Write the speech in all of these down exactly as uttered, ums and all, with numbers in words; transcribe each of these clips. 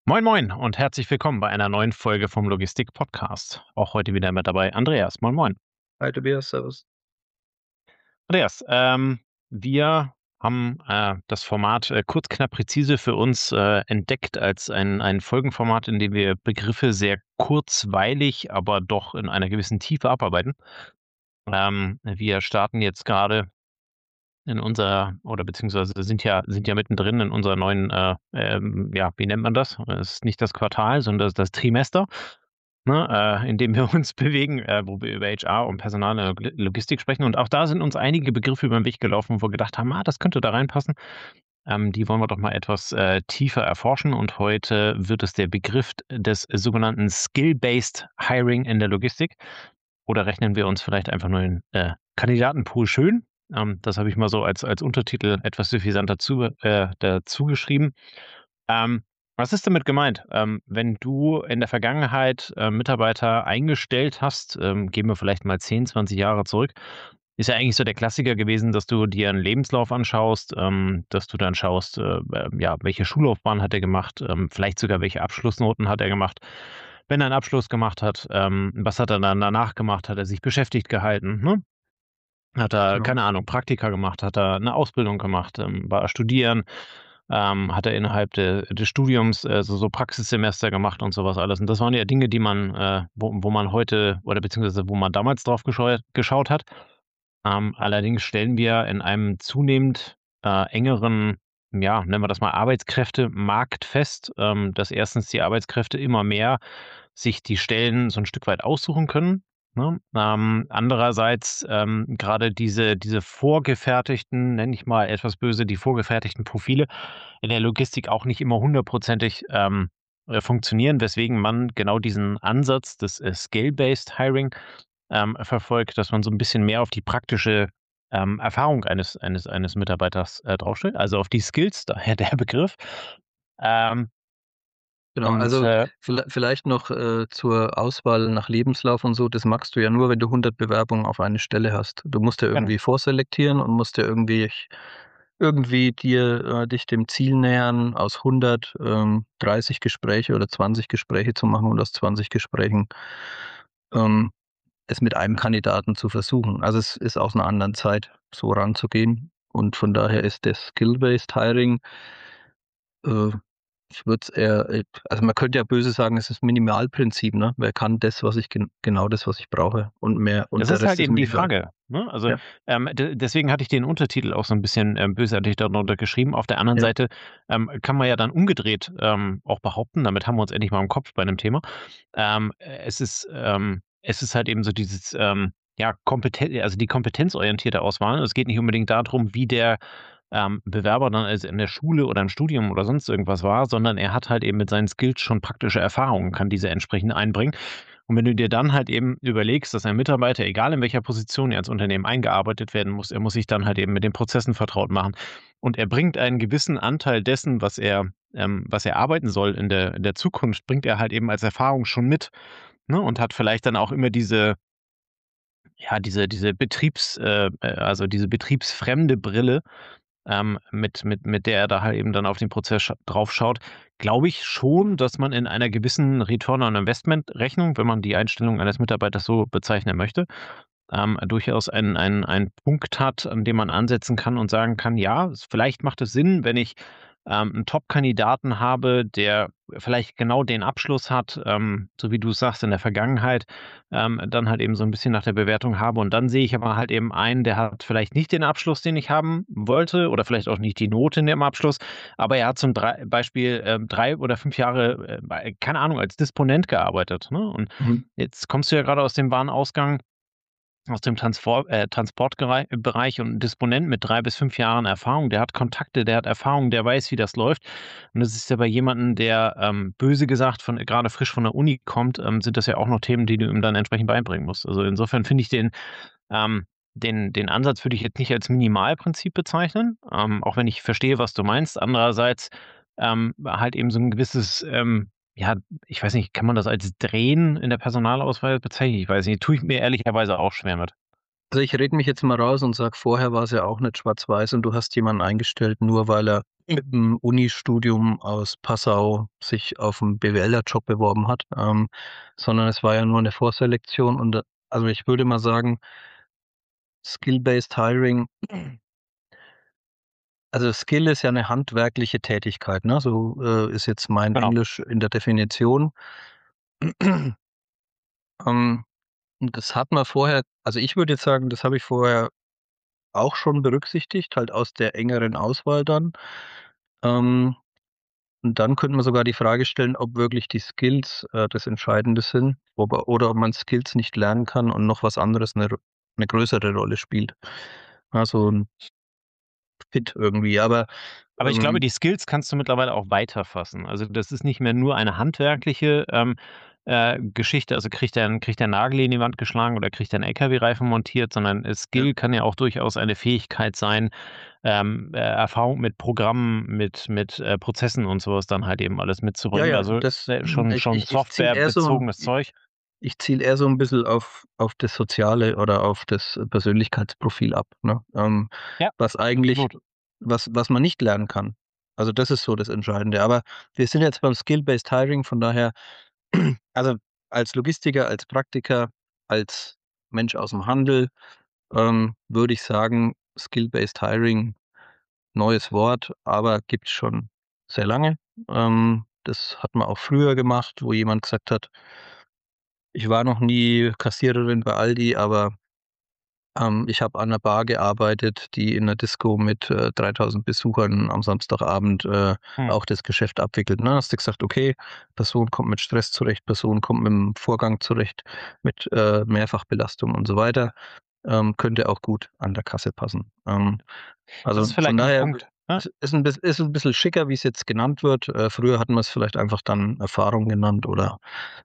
Moin Moin und herzlich willkommen bei einer neuen Folge vom Logistik-Podcast. Auch heute wieder mit dabei Andreas. Moin Moin. Hi Tobias, servus. Andreas, ähm, wir haben, äh, das Format, äh, kurz, knapp, präzise für uns, äh, entdeckt als ein ein Folgenformat, in dem wir Begriffe sehr kurzweilig, aber doch in einer gewissen Tiefe abarbeiten. Ähm, wir starten jetzt gerade in unser oder beziehungsweise sind ja sind ja mittendrin in unserer neuen, äh, ähm, ja, wie nennt man das? Es ist nicht das Quartal, sondern das das Trimester. Ne, äh, in dem wir uns bewegen, äh, wo wir über H R und Personal und Log Logistik sprechen. Und auch da sind uns einige Begriffe über 'n Weg gelaufen, wo wir gedacht haben: „Ah, das könnte da reinpassen.“ Ähm, die wollen wir doch mal etwas, äh, tiefer erforschen und heute wird es der Begriff des sogenannten Skill-Based Hiring in der Logistik. Oder rechnen wir uns vielleicht einfach nur den, äh, Kandidatenpool schön? Ähm, das habe ich mal so als als Untertitel etwas suffisant dazu äh, dazu geschrieben. Ähm, was ist damit gemeint? Ähm, wenn du in der Vergangenheit, äh, Mitarbeiter eingestellt hast, ähm, gehen wir vielleicht mal zehn, zwanzig Jahre zurück, ist ja eigentlich so der Klassiker gewesen, dass du dir 'n Lebenslauf anschaust, ähm, dass du dann schaust, äh, ähm, ja, welche Schullaufbahn hat er gemacht, ähm, vielleicht sogar welche Abschlussnoten hat er gemacht. Wenn er 'n Abschluss gemacht hat, ähm, was hat er dann danach gemacht? Hat er sich beschäftigt gehalten, ne? Hat er, Genau. keine Ahnung, Praktika gemacht? Hat er 'ne Ausbildung gemacht? Ähm, war er studieren? Ähm, hat er innerhalb de des Studiums, äh, so so Praxissemester gemacht und so was alles? Und das waren ja Dinge, die man, äh wo wo man heute oder beziehungsweise wo man damals drauf gescheuert geschaut hat. Ähm, allerdings stellen wir in einem zunehmend, äh, engeren, ja, nennen wir das mal Arbeitskräftemarkt fest, ähm, dass erstens die Arbeitskräfte immer mehr sich die Stellen so 'n Stück weit aussuchen können, ne? Ähm, andererseits, ähm, grade diese diese vorgefertigten, nenne ich mal etwas böse, die vorgefertigten Profile in der Logistik auch nicht immer hundertprozentig, ähm, äh, funktionieren, weswegen man genau diesen Ansatz des, äh, Skill-Based Hiring, ähm, verfolgt, dass man so 'n bisschen mehr auf die praktische, ähm, Erfahrung eines eines eines Mitarbeiters, äh, draufstellt, also auf die Skills, daher der Begriff. Ähm Genau, und, also äh viellei vielleicht noch, äh, zur Auswahl nach Lebenslauf und so. Das machst du ja nur, wenn du hundert Bewerbungen auf eine Stelle hast. Du musst ja Genau. irgendwie vorselektieren und musst ja irgendwie irgendwie dir äh, dich dem Ziel nähern, aus hundert, ähm, dreißig Gespräche oder zwanzig Gespräche zu machen und aus zwanzig Gesprächen, ähm, es mit einem Kandidaten zu versuchen. Also, es ist aus 'ner anderen Zeit, so ranzugehen und von daher ist das Skill-Based Hiring äh, ich würde es eher äh, also man könnte ja böse sagen, es ist Minimalprinzip, ne? Wer kann das, was ich gen genau das, was ich brauche und mehr Das und der ist halt Rest ist eben mir die egal. Frage, ne? Also, Ja. ähm, de deswegen hatte ich den Untertitel auch so 'n bisschen, ähm, bösartig darunter geschrieben. Auf der anderen Ja. Seite, ähm, kann man ja dann umgedreht, ähm, auch behaupten, damit haben wir uns endlich mal im Kopf bei 'nem Thema. Ähm, äh, es ist ähm, es ist halt eben so dieses, ähm, ja, kompeten also die kompetenzorientierte Auswahl. Es geht nicht unbedingt da drum, wie der, ähm, Bewerber dann also in der Schule oder im Studium oder sonst irgendwas war, sondern er hat halt eben mit seinen Skills schon praktische Erfahrungen, kann diese entsprechend einbringen. Und wenn du dir dann halt eben überlegst, dass ein Mitarbeiter, egal in welcher Position er ins Unternehmen eingearbeitet werden muss, er muss sich dann halt eben mit den Prozessen vertraut machen. Und er bringt einen gewissen Anteil dessen, was er ähm, was er arbeiten soll in der in der Zukunft, bringt er halt eben als Erfahrung schon mit, ne? Und hat vielleicht dann auch immer diese ja, diese diese Betriebs äh, äh, also diese betriebsfremde Brille, ähm, mit mit mit der er da halt eben dann auf den Prozess sch drauf schaut, glaube ich schon, dass man in einer gewissen Return on Investment Rechnung, wenn man die Einstellung eines Mitarbeiters so bezeichnen möchte, ähm, durchaus einen einen einen Punkt hat, an dem man ansetzen kann und sagen kann: „Ja, s vielleicht macht es Sinn, wenn ich, ähm, 'n Top-Kandidaten habe, der vielleicht genau den Abschluss hat, ähm, so wie du es sagst, in der Vergangenheit, ähm, dann halt eben so 'n bisschen nach der Bewertung habe. Und dann sehe ich aber halt eben einen, der hat vielleicht nicht den Abschluss, den ich haben wollte oder vielleicht auch nicht die Note in dem Abschluss, aber er hat zum drei Beispiel, ähm, drei oder fünf Jahre, äh, bei keine Ahnung, als Disponent gearbeitet, ne? Und Mhm. jetzt kommst du ja grade aus dem Warenausgang aus dem Transfor äh, Transportgerei Bereich und 'n Disponent mit drei bis fünf Jahren Erfahrung, der hat Kontakte, der hat Erfahrung, der weiß, wie das läuft. Und das ist ja bei jemandem, der, ähm, böse gesagt von grade frisch von der Uni kommt, ähm, sind das ja auch noch Themen, die du ihm dann entsprechend beibringen musst. Also, insofern finde ich den ähm, den den Ansatz würde ich jetzt nicht als Minimalprinzip bezeichnen, ähm, auch wenn ich verstehe, was du meinst. Andererseits, ähm, halt eben so 'n gewisses, ähm, ja, ich weiß nicht, kann man das als Drehen in der Personalauswahl bezeichnen? Ich weiß nicht, tue ich mir ehrlicherweise auch schwer mit. Also, ich rede mich jetzt mal raus und sage, vorher war's ja auch nicht schwarz-weiß und du hast jemanden eingestellt, nur weil er mit'm Unistudium aus Passau sich auf 'n BWLer-Job beworben hat, ähm, sondern es war ja nur 'ne Vorselektion und, äh also, ich würde mal sagen Skill-Based Hiring also, Skill ist ja 'ne handwerkliche Tätigkeit, ne? So, äh, ist jetzt mein Genau. Englisch in der Definition. Ähm, und das hat man vorher also, ich würde jetzt sagen, das habe ich vorher auch schon berücksichtigt, halt aus der engeren Auswahl dann. Ähm, und dann könnte man sogar die Frage stellen, ob wirklich die Skills, äh, das Entscheidende sind, ob er oder ob man Skills nicht lernen kann und noch was anderes 'ne r 'ne größere Rolle spielt. Ja, so 'n Fit irgendwie, aber, Aber ich glaube, ähm die Skills kannst du mittlerweile auch weiter fassen. Also, das ist nicht mehr nur eine handwerkliche, ähm, äh, Geschichte. Also, kriegt er 'n kriegt er 'n Nagel in die Wand geschlagen oder kriegt er 'n LKW-Reifen montiert, sondern, äh, Ja. Skill kann ja auch durchaus eine Fähigkeit sein, ähm, äh, Erfahrung mit Programmen, mit mit, äh, Prozessen und so was dann halt eben alles Ja, mitzubringen. ja, Also, das äh, schon ich schon ich ich ziele eher so softwarebezogenes i Zeug. ich ziele eher so 'n bisschen auf auf das Soziale oder auf das Persönlichkeitsprofil ab, ne? Ähm, Ja, was eigentlich absolut. was was man nicht lernen kann. Also, das ist so das Entscheidende. Aber wir sind jetzt beim Skill-Based Hiring, von daher also, als Logistiker, als Praktiker, als Mensch aus'm Handel, ähm, würde ich sagen, Skill-Based Hiring, neues Wort, aber gibt's schon sehr lange. Ähm, das hat man auch früher gemacht, wo jemand gesagt hat ich war noch nie Kassiererin bei Aldi, aber, ähm, ich habe an 'ner Bar gearbeitet, die in 'ner Disco mit, äh, dreitausend Besuchern am Samstagabend, äh, Mhm. auch das Geschäft abwickelt, ne? Hast du gesagt: „Okay, Person kommt mit Stress zurecht, Person kommt mit'm Vorgang zurecht, mit, äh, Mehrfachbelastung und so weiter, ähm, könnte auch gut an der Kasse passen.“ Ähm, Das also, ist von vielleicht 'n daher Punkt, ne? ist ist 'n biss ist 'n bisschen schicker, wie's jetzt genannt wird. Äh, früher hat man's vielleicht einfach dann Erfahrung genannt oder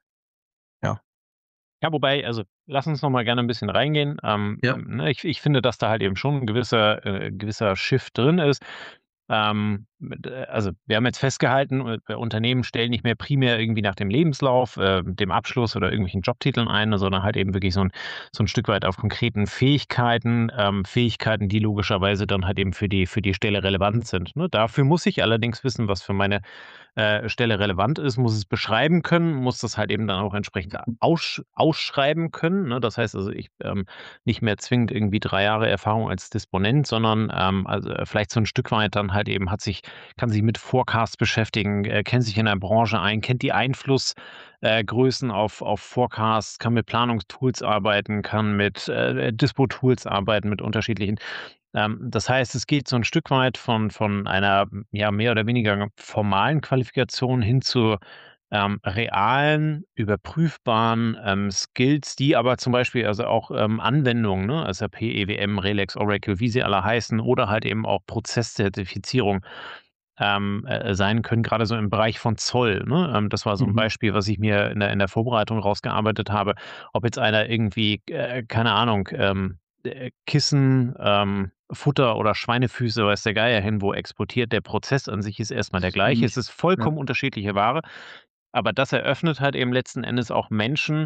ja. Ja, wobei also, lass uns noch mal gerne 'n bisschen reingehen. Ähm, Ja. ähm, ne, ich ich finde, dass da halt eben schon 'n gewisser äh, gewisser Shift drin ist. Ähm, mit äh, also, wir haben jetzt festgehalten, äh, Unternehmen stellen nicht mehr primär irgendwie nach dem Lebenslauf, äh, dem Abschluss oder irgendwelchen Jobtiteln ein, sondern halt eben wirklich so 'n so 'n Stück weit auf konkreten Fähigkeiten, ähm, Fähigkeiten, die logischerweise dann halt eben für die für die Stelle relevant sind, ne? Dafür muss ich allerdings wissen, was für meine, äh, Stelle relevant ist, muss es beschreiben können, muss das halt eben dann auch entsprechend aussch ausschreiben können, ne? Das heißt also, ich, ähm nicht mehr zwingend irgendwie drei Jahre Erfahrung als Disponent, sondern, ähm, also, vielleicht so 'n Stück weit dann halt eben hat sich kann sich mit Forecasts beschäftigen, äh, kennt sich in der Branche ein, kennt die Einfluss äh, Größen auf auf Forecasts, kann mit Planungstools arbeiten, kann mit, äh, Dispo-Tools arbeiten, mit unterschiedlichen. Ähm, das heißt, es geht so 'n Stück weit von von einer, ja, mehr oder weniger formalen Qualifikation hin zu, ähm, realen, überprüfbaren, ähm, Skills, die aber zum Beispiel also, auch, ähm, Anwendungen, ne, SAP, EWM, RELEX, Oracle, wie sie alle heißen oder halt eben auch Prozesszertifizierung, ähm, äh, sein können, grade so im Bereich von Zoll, ne? Ähm, das war so 'n Mhm. Beispiel, was ich mir in der in der Vorbereitung rausgearbeitet habe. Ob jetzt einer irgendwie, äh, keine Ahnung, ähm, äh, Kissen, ähm, Futter oder Schweinefüße, weiß der Geier hin wo exportiert, der Prozess an sich ist erst mal der Ist gleiche. Es ähnlich, ist ja. vollkommen unterschiedliche Ware, aber das eröffnet halt eben letzten Endes auch Menschen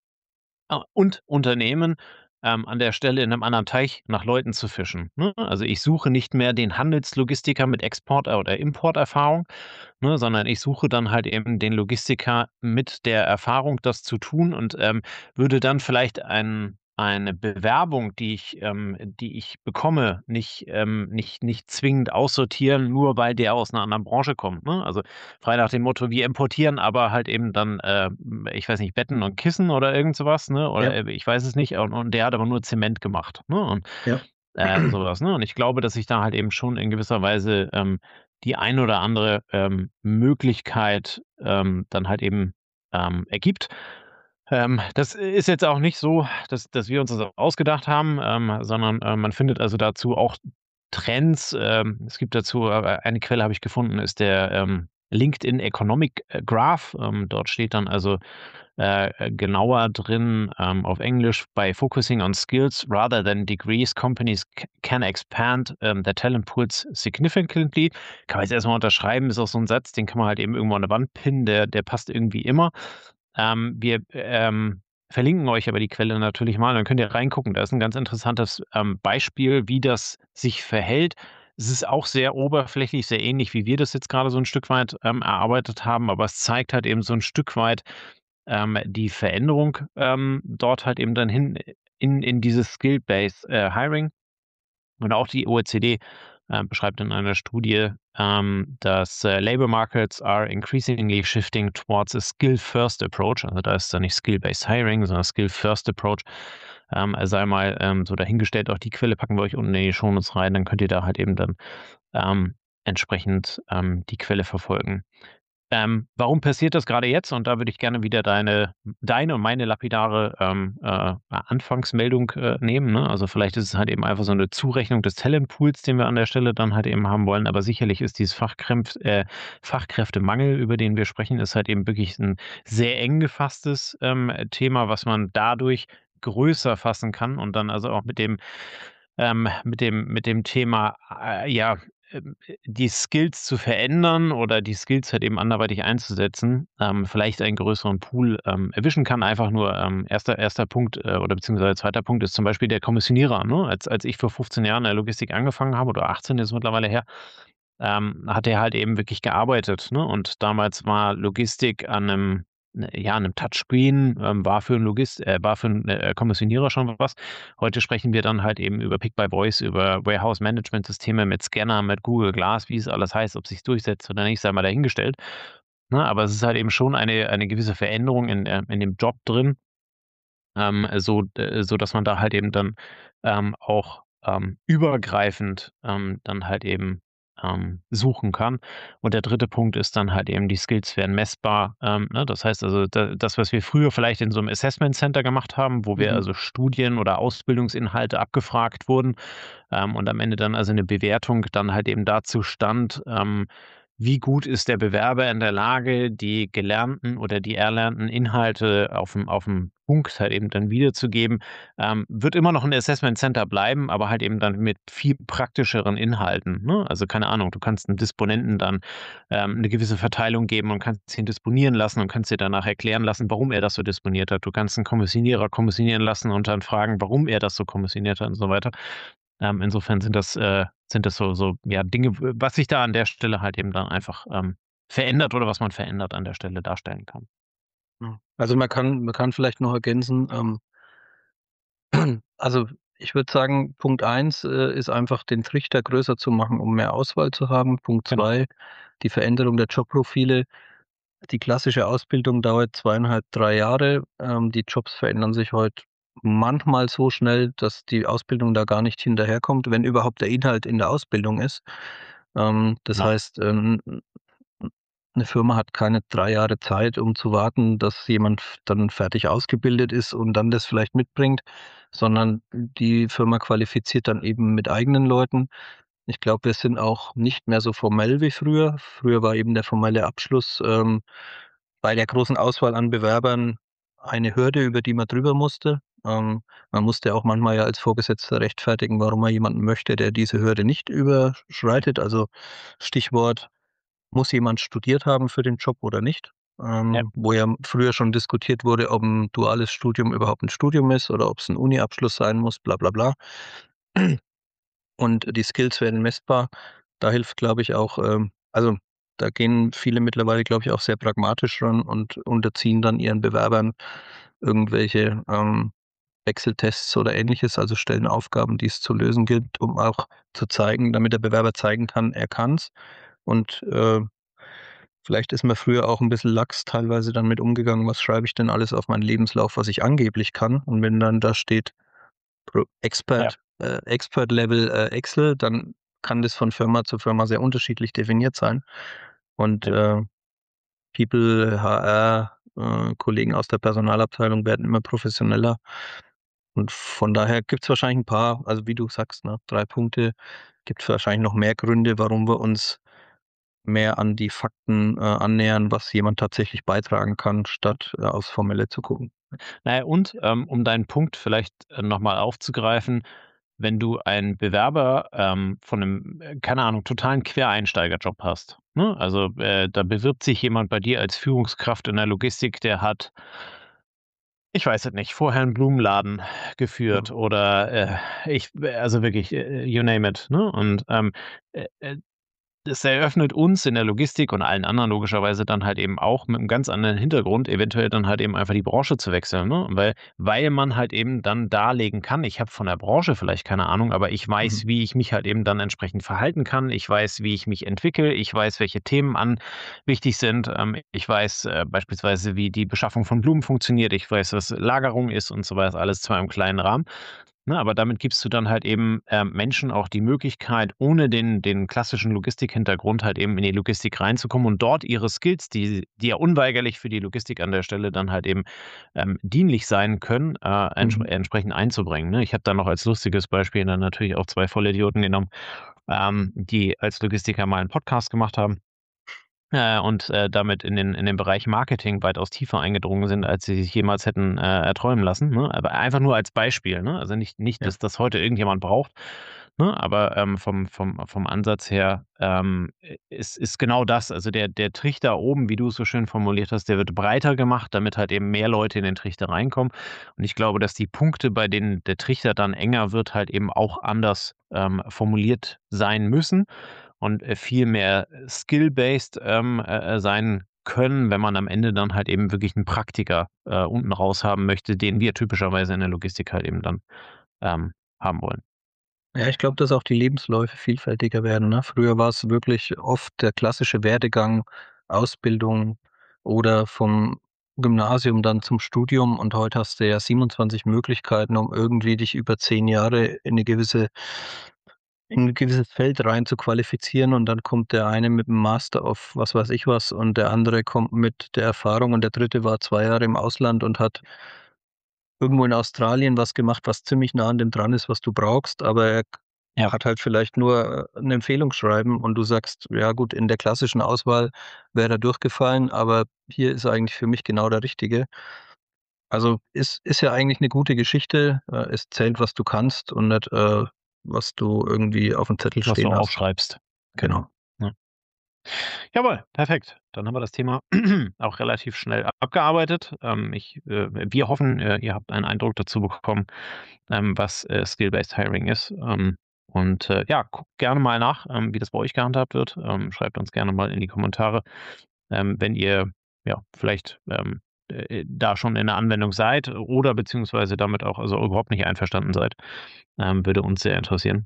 ah, und Unternehmen, ähm, an der Stelle in 'nem anderen Teich nach Leuten zu fischen, ne? Also, ich suche nicht mehr den Handelslogistiker mit Export oder Importerfahrung, ne, sondern ich suche dann halt eben den Logistiker mit der Erfahrung, das zu tun und, ähm, würde dann vielleicht ein eine Bewerbung, die ich ähm, die ich bekomme, nicht ähm, nicht nicht zwingend aussortieren, nur weil der aus 'ner anderen Branche kommt, ne? Also, frei nach dem Motto: „Wir importieren aber halt eben dann, ähm, ich weiß nicht, Betten und Kissen oder irgend so was, ne, oder, Ja. äh, ich weiß es nicht, und und der hat aber nur Zement gemacht“, ne, und, Ja. äh, so was, ne? Und ich glaube, dass sich da halt eben schon in gewisser Weise, ähm, die ein oder andere, ähm, Möglichkeit, ähm, dann halt eben, ähm, ergibt. Ähm, das ist jetzt auch nicht so, dass dass wir uns das ausgedacht haben, ähm, sondern, ähm, man findet also dazu auch Trends. Ähm, es gibt dazu äh, eine Quelle habe ich gefunden, ist der, ähm, LinkedIn Economic, äh, Graph. Ähm, dort steht dann also, äh, äh, genauer drin, ähm, auf Englisch: „By focusing on skills rather than degrees, companies c can expand, ähm, their talent pools significantly.“ Kann man jetzt erst mal unterschreiben, ist auch so 'n Satz, den kann man halt eben irgendwo an der Wand pinnen, der der passt irgendwie immer. Ähm, wir, ähm verlinken euch aber die Quelle natürlich mal, dann könnt ihr reingucken. Da ist 'n ganz interessantes, ähm, Beispiel, wie das sich verhält. Es ist auch sehr oberflächlich, sehr ähnlich, wie wir das jetzt grade so 'n Stück weit, ähm, erarbeitet haben, aber es zeigt halt eben so 'n Stück weit, ähm, die Veränderung, ähm, dort halt eben dann hin in in dieses Skill-Based, äh, Hiring. Und auch die OECD, äh, beschreibt in einer Studie, ähm, dass, äh, „Labor markets are increasingly shifting towards a skill-first approach“, also, da ist dann nicht Skill-Based Hiring, sondern Skill-First Approach. Ähm, sei mal, ähm, so dahingestellt. Auch die Quelle packen wir euch unten in die Shownotes rein, dann könnt ihr da halt eben dann, ähm, entsprechend, ähm, die Quelle verfolgen. Ähm, warum passiert das grade jetzt? Und da würde ich gerne wieder deine deine und meine lapidare, ähm, äh, Anfangsmeldung, äh, nehmen, ne? Also, vielleicht ist es halt eben einfach so 'ne Zurechnung des Talentpools, den wir an der Stelle dann halt eben haben wollen, aber sicherlich ist dieses Fachkränft äh, Fachkräftemangel, über den wir sprechen, ist halt eben wirklich 'n sehr eng gefasstes, ähm, Thema, was man dadurch größer fassen kann und dann also auch mit dem ähm, mit dem mit dem Thema, äh, ja, ähm, die Skills zu verändern oder die Skills halt eben anderweitig einzusetzen, ähm, vielleicht einen größeren Pool, ähm, erwischen kann. Einfach nur, ähm, erster erster Punkt, äh, oder beziehungsweise zweiter Punkt ist zum Beispiel der Kommissionierer, ne? Als als ich vor fünfzehn Jahren in der Logistik angefangen habe oder achtzehn ist es mittlerweile her, ähm, hat der halt eben wirklich gearbeitet, ne? Und damals war Logistik an 'nem ja, an 'nem Touchscreen, ähm, war für 'n Logist äh, war für 'n, äh, Kommissionierer schon was. Heute sprechen wir dann halt eben über Pick-by-Voice, über Warehouse-Management-Systeme mit Scanner, mit Google Glass, wie es alles heißt, ob sich's durchsetzt oder nicht, sei mal dahingestellt, ne? Aber es ist halt eben schon eine eine gewisse Veränderung in der in dem Job drin, ähm, so d sodass man da halt eben dann, ähm, auch, ähm, übergreifend, ähm, dann halt eben, ähm, suchen kann. Und der dritte Punkt ist dann halt eben, die Skills werden messbar, ähm, ne? Das heißt also, da das, was wir früher vielleicht in so 'nem Assessment Center gemacht haben, wo wir Mhm. also Studien oder Ausbildungsinhalte abgefragt wurden, ähm, und am Ende dann also 'ne Bewertung dann halt eben dazu stand, ähm, wie gut ist der Bewerber in der Lage, die gelernten oder die erlernten Inhalte auf'm auf'm Punkt halt eben dann wiederzugeben, ähm, wird immer noch 'n Assessment Center bleiben, aber halt eben dann mit viel praktischeren Inhalten, ne? Also, keine Ahnung, du kannst 'n Disponenten dann, ähm, 'ne gewisse Verteilung geben und kannst ihn disponieren lassen und kannst dir danach erklären lassen, warum er das so disponiert hat. Du kannst 'n Kommissionierer kommissionieren lassen und dann fragen, warum er das so kommissioniert hat und so weiter. Ähm, insofern sind das äh, sind das so so, ja, Dinge, w was sich da an der Stelle halt eben dann einfach, ähm, verändert oder was man verändert an der Stelle darstellen kann. Hm, also, man kann man kann vielleicht noch ergänzen, ähm also, ich würde sagen, Punkt eins, äh, ist einfach den Trichter größer zu machen, um mehr Auswahl zu haben. Punkt Genau. zwei, die Veränderung der Jobprofile. Die klassische Ausbildung dauert zweieinhalb, drei Jahre. Ähm, die Jobs verändern sich heut manchmal so schnell, dass die Ausbildung da gar nicht hinterherkommt, wenn überhaupt der Inhalt in der Ausbildung ist. Ähm, das Genau. heißt, ähm, 'n 'ne Firma hat keine drei Jahre Zeit, um zu warten, dass jemand f dann fertig ausgebildet ist und dann das vielleicht mitbringt, sondern die Firma qualifiziert dann eben mit eigenen Leuten. Ich glaube, wir sind auch nicht mehr so formell wie früher. Früher war eben der formelle Abschluss, ähm, bei der großen Auswahl an Bewerbern eine Hürde, über die man drüber musste. Ähm, man musste auch manchmal ja als Vorgesetzter rechtfertigen, warum man jemanden möchte, der diese Hürde nicht überschreitet. Also, Stichwort: „Muss jemand studiert haben für den Job oder nicht?“ Ja. Ähm, wo ja früher schon diskutiert wurde, ob 'n duales Studium überhaupt 'n Studium ist oder ob's 'n Uni-Abschluss sein muss, bla bla bla. Und die Skills werden messbar. Da hilft, glaube ich, auch, ähm also, da gehen viele mittlerweile, glaube ich, auch sehr pragmatisch ran und unterziehen dann ihren Bewerbern irgendwelche, ähm, Excel-Tests oder Ähnliches, also stellen Aufgaben, die es zu lösen gilt, um auch zu zeigen damit der Bewerber zeigen kann, er kann's. Und, äh, vielleicht ist man früher auch 'n bisschen lax teilweise damit umgegangen: „Was schreibe ich denn alles auf meinen Lebenslauf, was ich angeblich kann?“ Und wenn dann da steht Pro Ja. Expert äh, Expert Level, äh, Excel, dann kann das von Firma zu Firma sehr unterschiedlich definiert sein. Und, Ja. äh, People, H R, äh, Kollegen aus der Personalabteilung werden immer professioneller. Und von daher gibt's wahrscheinlich 'n paar also, wie du sagst, ne, drei Punkte. Gibt wahrscheinlich noch mehr Gründe, warum wir uns mehr an die Fakten, äh, annähern, was jemand tatsächlich beitragen kann, statt, äh, aufs Formelle zu gucken. Na ja, und, ähm, um deinen Punkt vielleicht, äh, noch mal aufzugreifen, wenn du einen Bewerber, ähm, von 'nem, äh, keine Ahnung, totalen Quereinsteigerjob hast, ne? Also, äh, da bewirbt sich jemand bei dir als Führungskraft in der Logistik, der hat Ich weiß es nicht, vorher 'n Blumenladen Ja. geführt oder, äh, ich also wirklich, äh, you name it, ne? Und, ähm, äh, äh, das eröffnet uns in der Logistik und allen anderen logischerweise dann halt eben auch mit 'nem ganz anderen Hintergrund, eventuell dann halt eben einfach die Branche zu wechseln, ne? Weil weil man halt eben dann darlegen kann: „Ich habe von der Branche vielleicht keine Ahnung, aber ich Mhm. weiß, wie ich mich halt eben dann entsprechend verhalten kann. Ich weiß, wie ich mich entwickle. Ich weiß, welche Themen an wichtig sind. Ähm, ich weiß, äh, beispielsweise, wie die Beschaffung von Blumen funktioniert. Ich weiß, was Lagerung ist und so weiter, alles zwar im kleinen Rahmen, ne? Aber damit gibst du dann halt eben, ähm, Menschen auch die Möglichkeit, ohne den den klassischen Logistikhintergrund halt eben in die Logistik reinzukommen und dort ihre Skills, die die ja unweigerlich für die Logistik an der Stelle dann halt eben, ähm, dienlich sein können, äh, entspr Mhm. entsprechend einzubringen, ne? Ich habe da noch als lustiges Beispiel dann natürlich auch zwei Vollidioten genommen, ähm, die als Logistiker mal 'n Podcast gemacht haben, äh, und, äh, damit in den in den Bereich Marketing weitaus tiefer eingedrungen sind, als sie sich jemals hätten, äh, erträumen lassen, ne? Aber einfach nur als Beispiel, ne? Also nicht nicht, Ja. dass das heute irgendjemand braucht, ne? Aber, ähm, vom vom vom Ansatz her, ähm, i ist ist genau das. Also der der Trichter oben, wie du's so schön formuliert hast, der wird breiter gemacht, damit halt eben mehr Leute in den Trichter reinkommen. Und ich glaube, dass die Punkte, bei denen der Trichter dann enger wird, halt eben auch anders, ähm, formuliert sein müssen und, äh, viel mehr skill-based, ähm, äh, äh, sein können, wenn man am Ende dann halt eben wirklich 'n Praktiker, äh, unten raus haben möchte, den wir typischerweise in der Logistik halt eben dann, ähm, haben wollen. Ja, ich glaube, dass auch die Lebensläufe vielfältiger werden, ne? Früher war's wirklich oft der klassische Werdegang, Ausbildung oder vom Gymnasium dann zum Studium und heute hast du ja siebenundzwanzig Möglichkeiten, um irgendwie dich über zehn Jahre in 'ne gewisse in 'n gewisses Feld rein zu qualifizieren und dann kommt der eine mit 'm Master auf was weiß ich was und der andere kommt mit der Erfahrung und der Dritte war zwei Jahre im Ausland und hat irgendwo in Australien was gemacht, was ziemlich nah an dem dran ist, was du brauchst, aber er k Ja. hat halt vielleicht nur, äh, 'n Empfehlungsschreiben und du sagst: „Ja gut, in der klassischen Auswahl wäre er durchgefallen, aber hier ist er eigentlich für mich genau der Richtige.“ Also, ist ist ja eigentlich 'ne gute Geschichte. Äh, es zählt, was du kannst und nicht, äh, was du irgendwie aufm Zettel Was du stehen hast. aufschreibst. Genau, Genau. ja. Jawoll, perfekt. Dann haben wir das Thema auch relativ schnell abgearbeitet. Ähm, ich äh, wir hoffen, äh, ihr habt einen Eindruck dazu bekommen, ähm, was, äh, Skill-Based Hiring ist. Ähm, und, äh, ja, guckt gerne mal nach, ähm, wie das bei euch gehandhabt wird. Ähm, schreibt uns gerne mal in die Kommentare, ähm, wenn ihr, ja, vielleicht, ähm, äh, da schon in der Anwendung seid oder beziehungsweise damit auch also überhaupt nicht einverstanden seid. Ähm, würde uns sehr interessieren.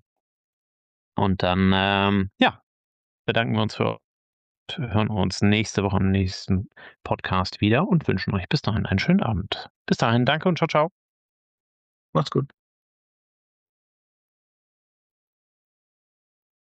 Und dann, ähm, ja, bedanken wir uns für hören uns nächste Woche im nächsten Podcast wieder und wünschen euch bis dahin einen schönen Abend. Bis dahin, danke und tschau, tschau. Mach's gut.